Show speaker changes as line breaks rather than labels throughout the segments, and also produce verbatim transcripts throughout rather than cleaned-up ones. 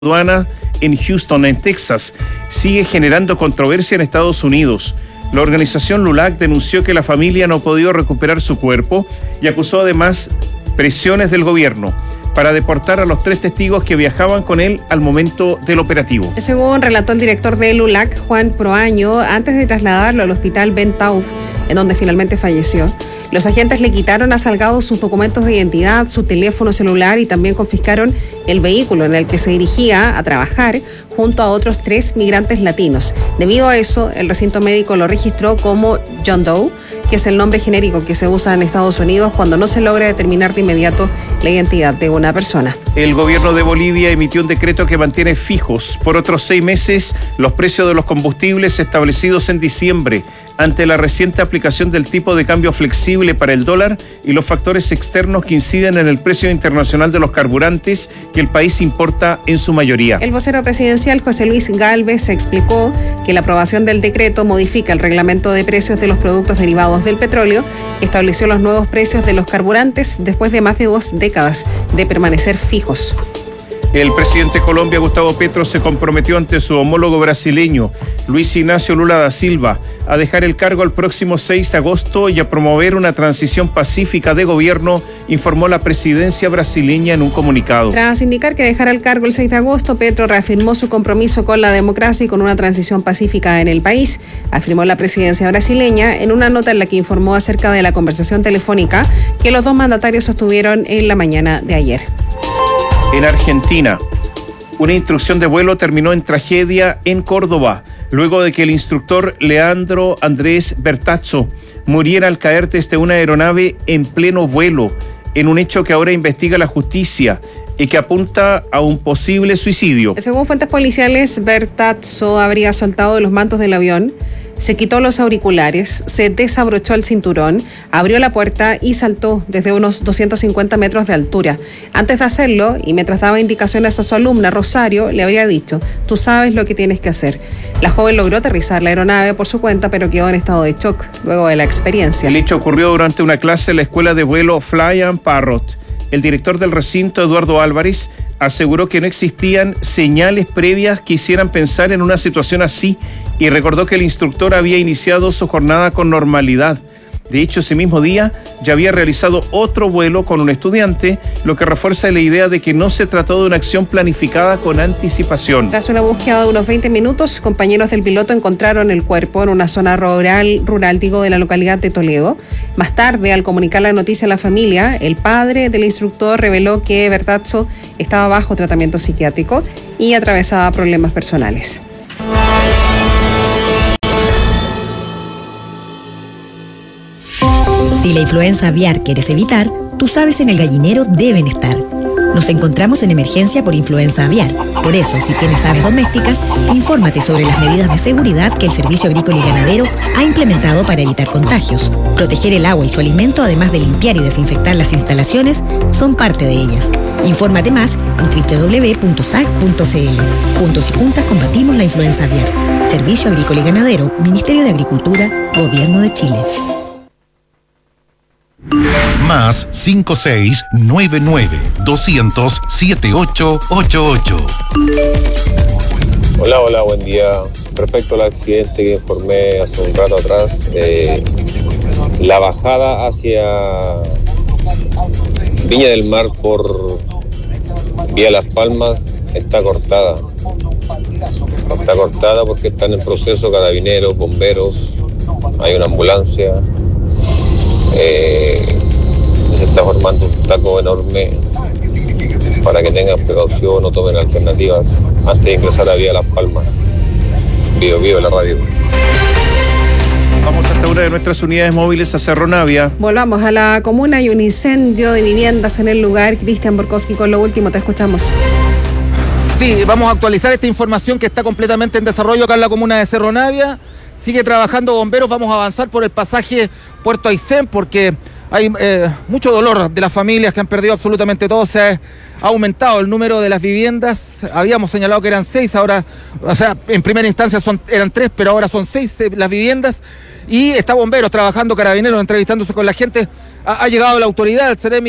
aduana en Houston, en Texas, sigue generando controversia en Estados Unidos. La organización LULAC denunció que la familia no ha podido recuperar su cuerpo y acusó además presiones del gobierno para deportar a los tres testigos que viajaban con él al momento del operativo.
Según relató el director de LULAC, Juan Proaño, antes de trasladarlo al hospital Ben Taub, en donde finalmente falleció, los agentes le quitaron a Salgado sus documentos de identidad, su teléfono celular y también confiscaron el vehículo en el que se dirigía a trabajar junto a otros tres migrantes latinos. Debido a eso, el recinto médico lo registró como John Doe, que es el nombre genérico que se usa en Estados Unidos cuando no se logra determinar de inmediato la identidad de una persona.
El gobierno de Bolivia emitió un decreto que mantiene fijos por otros seis meses los precios de los combustibles establecidos en diciembre, ante la reciente aplicación del tipo de cambio flexible para el dólar y los factores externos que inciden en el precio internacional de los carburantes que el país importa en su mayoría.
El vocero presidencial José Luis Gálvez explicó que la aprobación del decreto modifica el reglamento de precios de los productos derivados del petróleo, que estableció los nuevos precios de los carburantes después de más de dos décadas de permanecer fijos.
El presidente de Colombia, Gustavo Petro, se comprometió ante su homólogo brasileño, Luis Ignacio Lula da Silva, a dejar el cargo el próximo seis de agosto y a promover una transición pacífica de gobierno, informó la presidencia brasileña en un comunicado.
Tras indicar que dejará el cargo el seis de agosto, Petro reafirmó su compromiso con la democracia y con una transición pacífica en el país, afirmó la presidencia brasileña en una nota en la que informó acerca de la conversación telefónica que los dos mandatarios sostuvieron en la mañana de ayer.
En Argentina, una instrucción de vuelo terminó en tragedia en Córdoba, luego de que el instructor Leandro Andrés Bertazzo muriera al caer desde una aeronave en pleno vuelo, en un hecho que ahora investiga la justicia y que apunta a un posible suicidio.
Según fuentes policiales, Bertazzo habría soltado de los mantos del avión, se quitó los auriculares, se desabrochó el cinturón, abrió la puerta y saltó desde unos doscientos cincuenta metros de altura. Antes de hacerlo, y mientras daba indicaciones a su alumna, Rosario, le habría dicho: tú sabes lo que tienes que hacer. La joven logró aterrizar la aeronave por su cuenta, pero quedó en estado de shock luego de la experiencia.
El hecho ocurrió durante una clase en la escuela de vuelo Fly and Parrot. El director del recinto, Eduardo Álvarez, aseguró que no existían señales previas que hicieran pensar en una situación así y recordó que el instructor había iniciado su jornada con normalidad. De hecho, ese mismo día ya había realizado otro vuelo con un estudiante, lo que refuerza la idea de que no se trató de una acción planificada con anticipación.
Tras una búsqueda de unos veinte minutos, compañeros del piloto encontraron el cuerpo en una zona rural, rural digo, de la localidad de Toledo. Más tarde, al comunicar la noticia a la familia, el padre del instructor reveló que Bertazzo estaba bajo tratamiento psiquiátrico y atravesaba problemas personales.
Si la influenza aviar quieres evitar, tus aves en el gallinero deben estar. Nos encontramos en emergencia por influenza aviar. Por eso, si tienes aves domésticas, infórmate sobre las medidas de seguridad que el Servicio Agrícola y Ganadero ha implementado para evitar contagios. Proteger el agua y su alimento, además de limpiar y desinfectar las instalaciones, son parte de ellas. Infórmate más en doble u doble u doble u punto s a g punto c l. Juntos y juntas combatimos la influenza aviar. Servicio Agrícola y Ganadero, Ministerio de Agricultura, Gobierno de Chile.
Más cinco seis nueve nueve doscientos siete ocho ocho ocho.
Hola, hola, buen día. Respecto al accidente que informé hace un rato atrás, eh, la bajada hacia Viña del Mar por vía Las Palmas está cortada. Está cortada porque están en proceso carabineros, bomberos, hay una ambulancia. Eh, se está formando un taco enorme para que tengan precaución o tomen alternativas antes de ingresar a vía Las Palmas. Vivo, vivo la radio.
Vamos hasta una de nuestras unidades móviles a Cerro Navia.
Volvamos a la comuna. Hay un incendio de viviendas en el lugar. Cristian Borkowski con lo último, te escuchamos.
Sí, vamos a actualizar esta información que está completamente en desarrollo acá en la comuna de Cerro Navia. Sigue trabajando bomberos, vamos a avanzar por el pasaje Puerto Aysén porque hay eh, mucho dolor de las familias que han perdido absolutamente todo. Se ha aumentado el número de las viviendas. Habíamos señalado que eran seis, ahora, o sea, en primera instancia son, eran tres, pero ahora son seis eh, las viviendas. Y está bomberos trabajando, carabineros, entrevistándose con la gente. Ha, ha llegado la autoridad, el Ceremi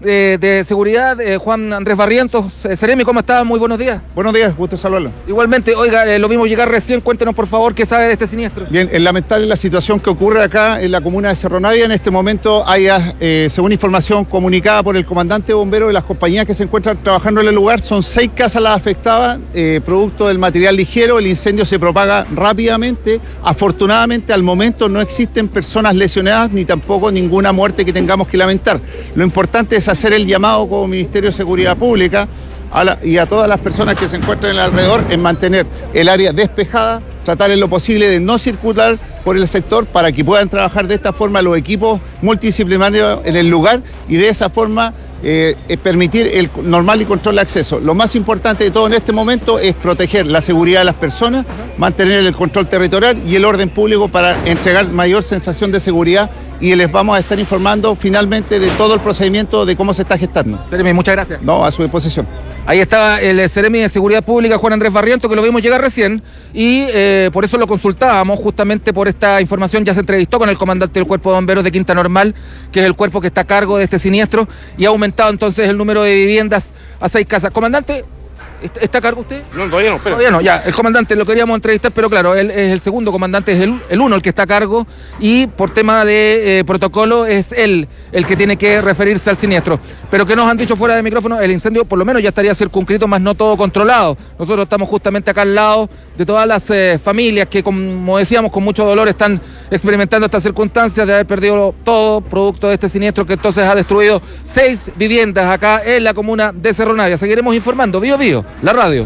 eh, de Seguridad, eh, Juan Andrés Barrientos. Eh, Seremi, ¿cómo está? Muy buenos días.
Buenos días, gusto saludarlo.
Igualmente, oiga, eh, lo vimos llegar recién, cuéntenos por favor qué sabe de este siniestro.
Bien, es lamentable la situación que ocurre acá en la comuna de Cerro Navia. En este momento hay, eh, según información comunicada por el comandante de bomberos de las compañías que se encuentran trabajando en el lugar, son seis casas las afectadas, eh, producto del material ligero. El incendio se propaga rápidamente. Afortunadamente, al momento no existen personas lesionadas ni tampoco ninguna muerte que tengamos que lamentar. Lo importante es hacer el llamado como Ministerio de Seguridad Pública a la, y a todas las personas que se encuentran en el alrededor en mantener el área despejada, tratar en lo posible de no circular por el sector para que puedan trabajar de esta forma los equipos multidisciplinarios en el lugar y de esa forma eh, permitir el normal y control de acceso. Lo más importante de todo en este momento es proteger la seguridad de las personas, mantener el control territorial y el orden público para entregar mayor sensación de seguridad, y les vamos a estar informando finalmente de todo el procedimiento de cómo se está gestando.
Seremi, muchas gracias.
No, a su disposición.
Ahí estaba el Seremi de Seguridad Pública, Juan Andrés Barrientos, que lo vimos llegar recién y eh, por eso lo consultábamos, justamente por esta información. Ya se entrevistó con el comandante del Cuerpo de Bomberos de Quinta Normal, que es el cuerpo que está a cargo de este siniestro, y ha aumentado entonces el número de viviendas a seis casas. Comandante, ¿está a cargo usted?
No, todavía no, espera.
Todavía no, ya, el comandante lo queríamos entrevistar, pero claro, él es el segundo comandante, es el, el uno el que está a cargo, y por tema de eh, protocolo es él el que tiene que referirse al siniestro. Pero que nos han dicho fuera de micrófono, el incendio por lo menos ya estaría circunscrito, más no todo controlado. Nosotros estamos justamente acá al lado de todas las eh, familias que, como decíamos, con mucho dolor están experimentando estas circunstancias de haber perdido todo producto de este siniestro que entonces ha destruido seis viviendas acá en la comuna de Cerro Navia. Seguiremos informando. Bío Bío, la radio.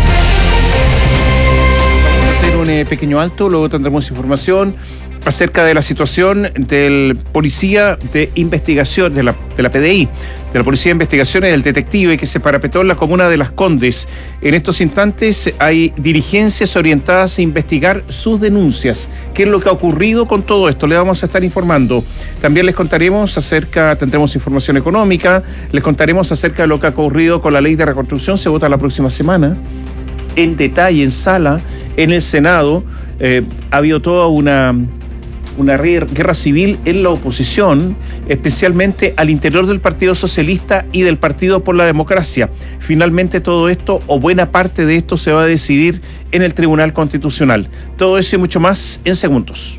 Vamos a hacer un eh, pequeño alto, luego tendremos información acerca de la situación del policía de investigación, de la, de la P D I, de la Policía de Investigaciones, del detective que se parapetó en la comuna de Las Condes. En estos instantes hay dirigencias orientadas a investigar sus denuncias. ¿Qué es lo que ha ocurrido con todo esto? Le vamos a estar informando. También les contaremos acerca, tendremos información económica, les contaremos acerca de lo que ha ocurrido con la ley de reconstrucción. Se vota la próxima semana, en detalle, en sala, en el Senado. Eh, ha habido toda una... una guerra civil en la oposición, especialmente al interior del Partido Socialista y del Partido por la Democracia. Finalmente todo esto, o buena parte de esto, se va a decidir en el Tribunal Constitucional. Todo eso y mucho más en segundos.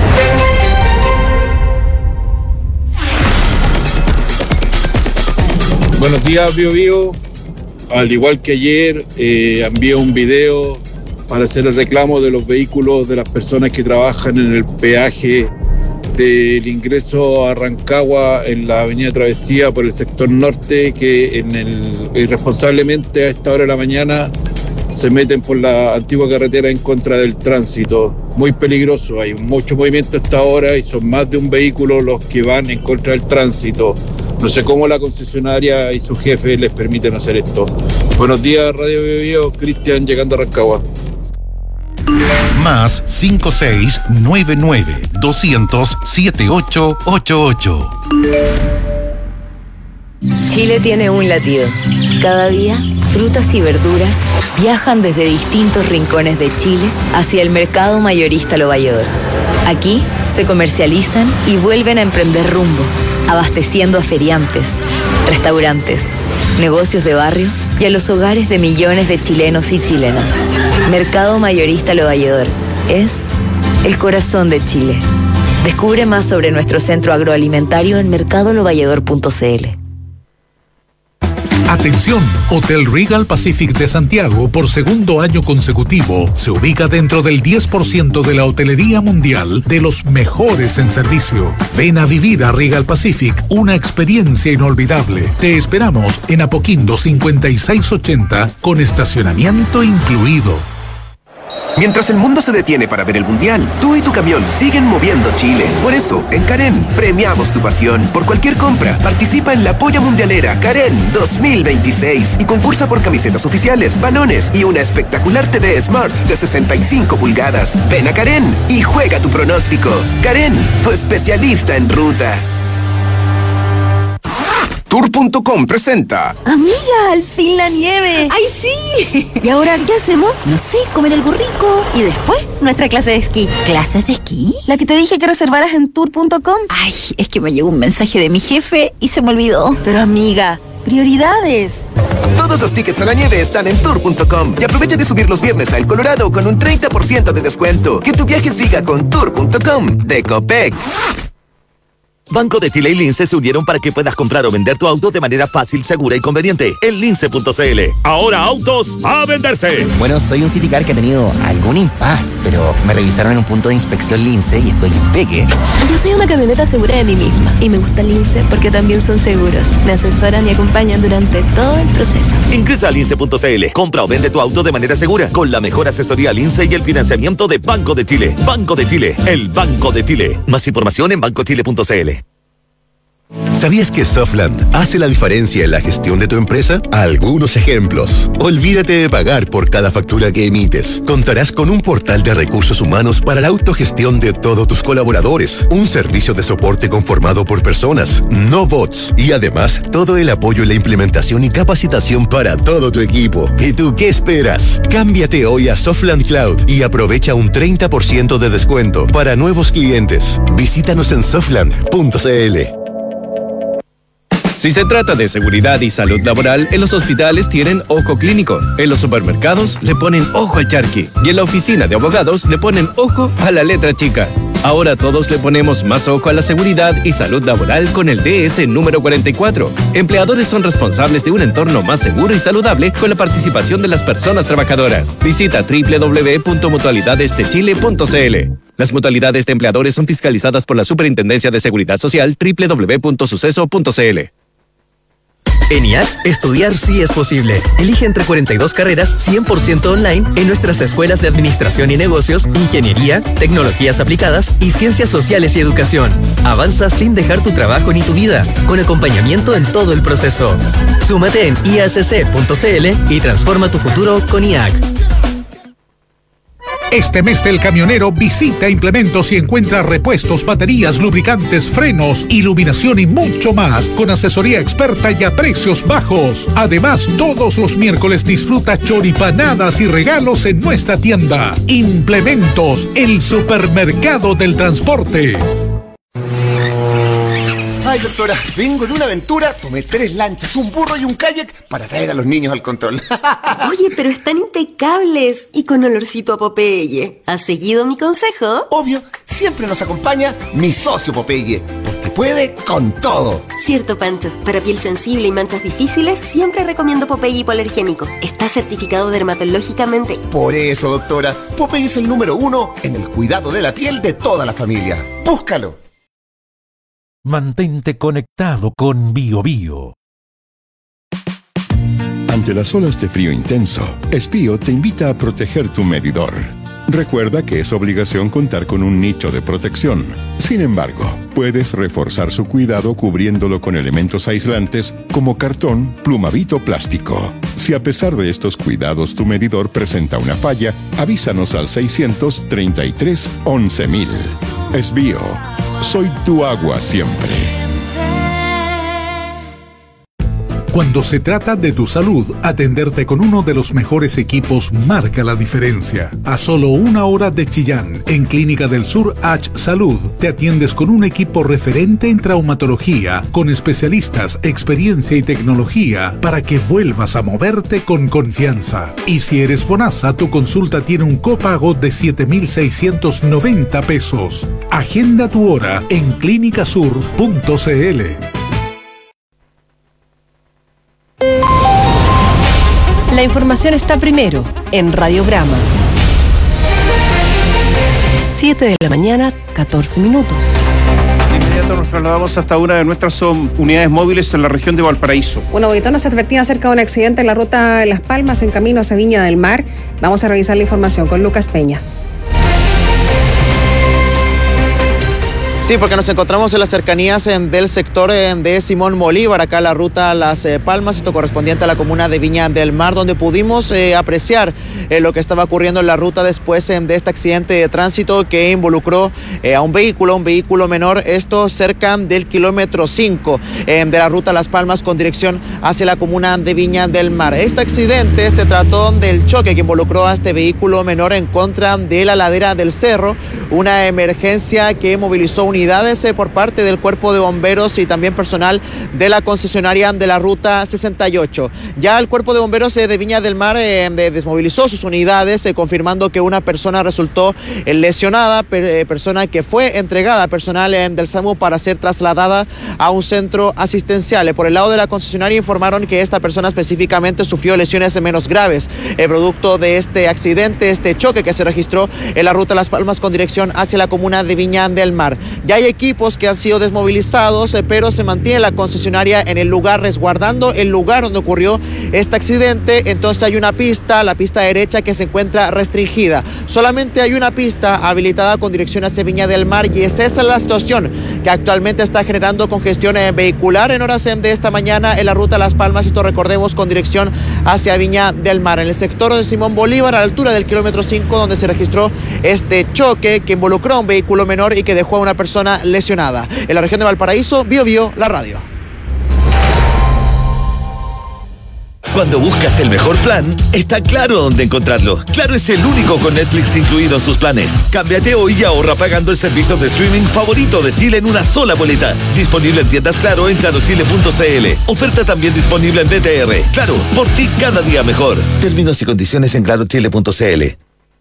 Buenos días, Bío Bío. Al igual que ayer, eh, envié un video para hacer el reclamo de los vehículos de las personas que trabajan en el peaje del ingreso a Rancagua en la avenida Travesía por el sector norte, que en el, irresponsablemente a esta hora de la mañana se meten por la antigua carretera en contra del tránsito. Muy peligroso, hay mucho movimiento a esta hora y son más de un vehículo los que van en contra del tránsito. No sé cómo la concesionaria y su jefe les permiten hacer esto. Buenos días, Radio Bío Bío, Cristian llegando a Rancagua.
Más cinco seis nueve nueve doscientos siete ocho ocho ocho.
Chile tiene un latido. Cada día, frutas y verduras viajan desde distintos rincones de Chile hacia el mercado mayorista Lo Valledor. Aquí se comercializan y vuelven a emprender rumbo, abasteciendo a feriantes, restaurantes, negocios de barrio y a los hogares de millones de chilenos y chilenas. Mercado Mayorista Lo Valledor es el corazón de Chile. Descubre más sobre nuestro centro agroalimentario en mercado lo valledor punto c l.
Atención, Hotel Regal Pacific de Santiago, por segundo año consecutivo, se ubica dentro del diez por ciento de la hotelería mundial de los mejores en servicio. Ven a vivir a Regal Pacific una experiencia inolvidable. Te esperamos en Apoquindo cincuenta y seis ochenta con estacionamiento incluido.
Mientras el mundo se detiene para ver el Mundial, tú y tu camión siguen moviendo Chile. Por eso, en Karen, premiamos tu pasión. Por cualquier compra, participa en la Polla Mundialera Karen dos mil veintiséis y concursa por camisetas oficiales, balones y una espectacular T V Smart de sesenta y cinco pulgadas. Ven a Karen y juega tu pronóstico. Karen, tu especialista en ruta. Tour punto com presenta.
Amiga, al fin la nieve. ¡Ay, sí! ¿Y ahora qué hacemos? No sé, comer algo rico. Y después, nuestra clase de esquí.
¿Clases de esquí?
La que te dije que reservaras en tour punto com.
Ay, es que me llegó un mensaje de mi jefe y se me olvidó.
Pero amiga, prioridades.
Todos los tickets a la nieve están en tour punto com y aprovecha de subir los viernes a El Colorado con un treinta por ciento de descuento. Que tu viaje siga con tour punto com de Copec.
Banco de Chile y Lince se unieron para que puedas comprar o vender tu auto de manera fácil, segura y conveniente. En lince punto cl. Ahora autos a venderse.
Bueno, soy un Citicar que ha tenido algún impas, pero me revisaron en un punto de inspección Lince y estoy impeque.
Yo soy una camioneta segura de mí misma y me gusta Lince porque también son seguros. Me asesoran y acompañan durante todo el proceso.
Ingresa a lince punto cl. Compra o vende tu auto de manera segura con la mejor asesoría Lince y el financiamiento de Banco de Chile. Banco de Chile, el Banco de Chile. Más información en banco chile punto cl.
¿Sabías que Softland hace la diferencia en la gestión de tu empresa? Algunos ejemplos. Olvídate de pagar por cada factura que emites. Contarás con un portal de recursos humanos para la autogestión de todos tus colaboradores, un servicio de soporte conformado por personas, no bots, y además todo el apoyo en la implementación y capacitación para todo tu equipo. ¿Y tú qué esperas? Cámbiate hoy a Softland Cloud y aprovecha un treinta por ciento de descuento para nuevos clientes. Visítanos en softland punto cl.
Si se trata de seguridad y salud laboral, en los hospitales tienen ojo clínico, en los supermercados le ponen ojo al charqui y en la oficina de abogados le ponen ojo a la letra chica. Ahora todos le ponemos más ojo a la seguridad y salud laboral con el D S número cuarenta y cuatro. Empleadores son responsables de un entorno más seguro y saludable con la participación de las personas trabajadoras. Visita doble u doble u doble u punto mutualidades de chile punto cl. Las mutualidades de empleadores son fiscalizadas por la Superintendencia de Seguridad Social doble u doble u doble u punto suceso punto cl.
En I A C, estudiar sí es posible. Elige entre cuarenta y dos carreras cien por ciento online en nuestras escuelas de Administración y Negocios, Ingeniería, Tecnologías Aplicadas y Ciencias Sociales y Educación. Avanza sin dejar tu trabajo ni tu vida, con acompañamiento en todo el proceso. Súmate en i a c c punto cl y transforma tu futuro con I A C.
Este mes del camionero visita Implementos y encuentra repuestos, baterías, lubricantes, frenos, iluminación y mucho más con asesoría experta y a precios bajos. Además, todos los miércoles disfruta choripanadas y regalos en nuestra tienda. Implementos, el supermercado del transporte.
Ay, doctora, vengo de una aventura, tomé tres lanchas, un burro y un kayak para traer a los niños al control.
Oye, pero están impecables y con olorcito a Popeye. ¿Has seguido mi consejo?
Obvio, siempre nos acompaña mi socio Popeye, porque puede con todo.
Cierto, Pancho. Para piel sensible y manchas difíciles, siempre recomiendo Popeye hipoalergénico. Está certificado dermatológicamente.
Por eso, doctora, Popeye es el número uno en el cuidado de la piel de toda la familia. Búscalo.
Mantente conectado con BioBio.
Ante las olas de frío intenso, Espío te invita a proteger tu medidor. Recuerda que es obligación contar con un nicho de protección. Sin embargo, puedes reforzar su cuidado cubriéndolo con elementos aislantes como cartón, plumavit o plástico. Si a pesar de estos cuidados tu medidor presenta una falla, avísanos al seiscientos treinta y tres once mil. Espío. Soy tu agua siempre.
Cuando se trata de tu salud, atenderte con uno de los mejores equipos marca la diferencia. A solo una hora de Chillán, en Clínica del Sur H Salud, te atiendes con un equipo referente en traumatología, con especialistas, experiencia y tecnología, para que vuelvas a moverte con confianza. Y si eres FONASA, tu consulta tiene un copago de siete mil seiscientos noventa pesos. Agenda tu hora en clínicasur punto cl.
La información está primero en Radiograma. siete de la mañana, catorce minutos.
De inmediato nos trasladamos hasta una de nuestras unidades móviles en la región de Valparaíso.
Una auditoría se advertía acerca de un accidente en la ruta Las Palmas en camino hacia Viña del Mar. Vamos a revisar la información con Lucas Peña.
Sí, porque nos encontramos en las cercanías del sector de Simón Bolívar, acá la ruta Las Palmas, esto correspondiente a la comuna de Viña del Mar, donde pudimos eh, apreciar eh, lo que estaba ocurriendo en la ruta después eh, de este accidente de tránsito que involucró eh, a un vehículo, un vehículo menor, esto cerca del kilómetro cinco eh, de la ruta Las Palmas con dirección hacia la comuna de Viña del Mar. Este accidente se trató del choque que involucró a este vehículo menor en contra de la ladera del cerro, una emergencia que movilizó unidades por parte del Cuerpo de Bomberos y también personal de la concesionaria de la ruta sesenta y ocho. Ya el Cuerpo de Bomberos de Viña del Mar eh, desmovilizó sus unidades, eh, confirmando que una persona resultó eh, lesionada, per, eh, persona que fue entregada a personal eh, del SAMU para ser trasladada a un centro asistencial. Eh, por el lado de la concesionaria informaron que esta persona específicamente sufrió lesiones menos graves, eh, producto de este accidente, este choque que se registró en la ruta Las Palmas con dirección hacia la comuna de Viña del Mar. Ya hay equipos que han sido desmovilizados, eh, pero se mantiene la concesionaria en el lugar, resguardando el lugar donde ocurrió este accidente. Entonces hay una pista, la pista derecha, que se encuentra restringida. Solamente hay una pista habilitada con dirección hacia Viña del Mar y esa es la situación que actualmente está generando congestión eh, vehicular en horas de esta mañana en la ruta Las Palmas, esto recordemos con dirección hacia Viña del Mar, en el sector de Simón Bolívar, a la altura del kilómetro cinco, donde se registró este choque que involucró a un vehículo menor y que dejó a una persona lesionada. En la región de Valparaíso, Bio Bio, la radio.
Cuando buscas el mejor plan, está Claro dónde encontrarlo. Claro es el único con Netflix incluido en sus planes. Cámbiate hoy y ahorra pagando el servicio de streaming favorito de Chile en una sola boleta. Disponible en tiendas Claro en claro chile punto c l. Oferta también disponible en B T R. Claro, por ti cada día mejor. Términos y condiciones en claro chile punto c l.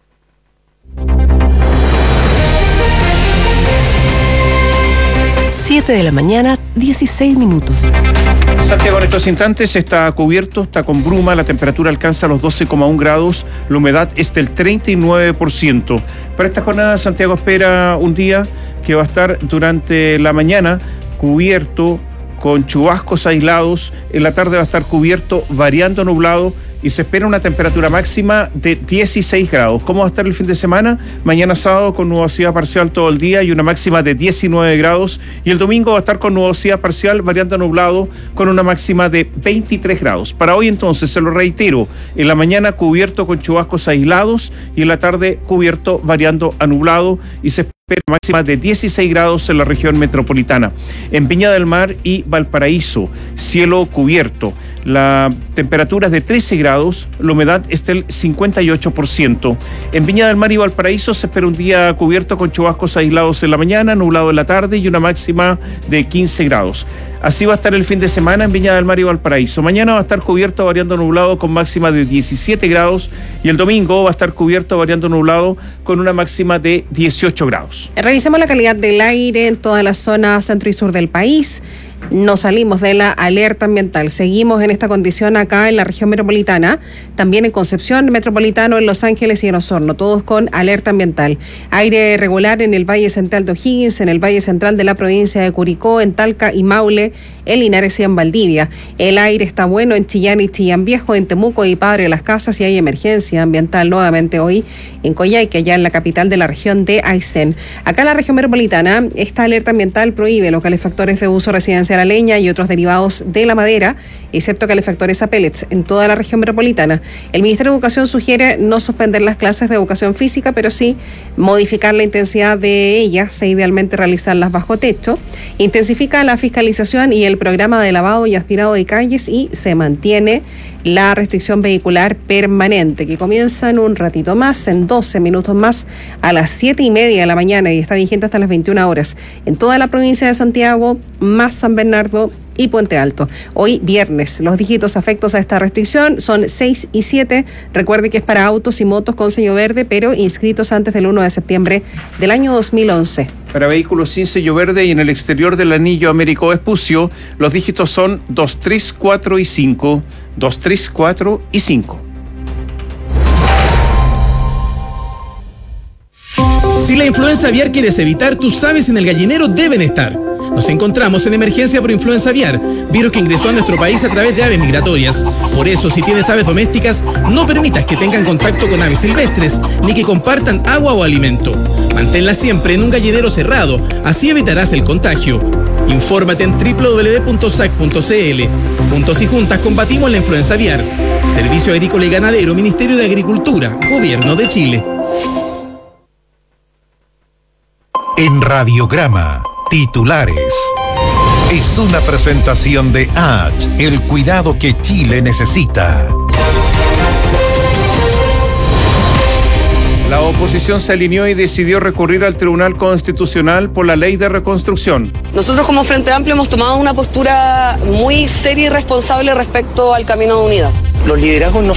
siete de la mañana, dieciséis minutos.
Santiago en estos instantes está cubierto, está con bruma, la temperatura alcanza los doce coma uno grados, la humedad es del treinta y nueve por ciento. Para esta jornada Santiago espera un día que va a estar durante la mañana cubierto con chubascos aislados, en la tarde va a estar cubierto, variando nublado, y se espera una temperatura máxima de dieciséis grados. ¿Cómo va a estar el fin de semana? Mañana sábado con nubosidad parcial todo el día y una máxima de diecinueve grados, y el domingo va a estar con nubosidad parcial, variando nublado, con una máxima de veintitrés grados. Para hoy entonces, se lo reitero, en la mañana cubierto con chubascos aislados y en la tarde cubierto, variando a nublado, y se espera máxima de dieciséis grados en la región metropolitana. En Viña del Mar y Valparaíso, cielo cubierto. La temperatura es de trece grados, la humedad es del cincuenta y ocho por ciento. En Viña del Mar y Valparaíso se espera un día cubierto con chubascos aislados en la mañana, nublado en la tarde y una máxima de quince grados. Así va a estar el fin de semana en Viña del Mar y Valparaíso. Mañana va a estar cubierto, variando nublado, con máxima de diecisiete grados, y el domingo va a estar cubierto, variando nublado, con una máxima de dieciocho grados.
Revisemos la calidad del aire en toda la zona centro y sur del país. No salimos de la alerta ambiental. Seguimos en esta condición acá en la región metropolitana, también en Concepción Metropolitano, en Los Ángeles y en Osorno, todos con alerta ambiental. Aire regular en el Valle Central de O'Higgins, en el Valle Central de la provincia de Curicó, en Talca y Maule, en Linares y en Valdivia. El aire está bueno en Chillán y Chillán Viejo, en Temuco y Padre de las Casas, y hay emergencia ambiental nuevamente hoy en Coyhaique, allá en la capital de la región de Aysén. Acá en la región metropolitana, esta alerta ambiental prohíbe los calefactores de uso residencial a leña y otros derivados de la madera, excepto calefactores a pellets, en toda la región metropolitana. El Ministerio de Educación sugiere no suspender las clases de educación física, pero sí modificar la intensidad de ellas e idealmente realizarlas bajo techo. Intensifica la fiscalización y el programa de lavado y aspirado de calles, y se mantiene la restricción vehicular permanente, que comienza en un ratito más, en doce minutos más, a las siete y media de la mañana, y está vigente hasta las veintiuna horas en toda la provincia de Santiago, más San Bernardo y Puente Alto. Hoy viernes, los dígitos afectos a esta restricción son seis y siete. Recuerde que es para autos y motos con sello verde, pero inscritos antes del uno de septiembre del año dos mil once.
Para vehículos sin sello verde y en el exterior del anillo Américo Vespucio, los dígitos son dos, tres, cuatro y cinco. dos, tres, cuatro y cinco.
Si la influenza aviar quieres evitar, tus aves en el gallinero deben estar.
Nos encontramos en emergencia por influenza aviar, virus que ingresó a nuestro país a través de aves migratorias. Por eso, si tienes aves domésticas, no permitas que tengan contacto con aves silvestres, ni que compartan agua o alimento. Manténlas siempre en un gallinero cerrado, así evitarás el contagio. Infórmate en doble u doble u doble u punto s a c punto c l. Juntos y juntas combatimos la influenza aviar. Servicio Agrícola y Ganadero, Ministerio de Agricultura, Gobierno de Chile.
En Radiograma, titulares. Es una presentación de H, el cuidado que Chile necesita.
La oposición se alineó y decidió recurrir al Tribunal Constitucional por la ley de reconstrucción.
Nosotros como Frente Amplio hemos tomado una postura muy seria y responsable respecto al camino de unidad.
Los liderazgos no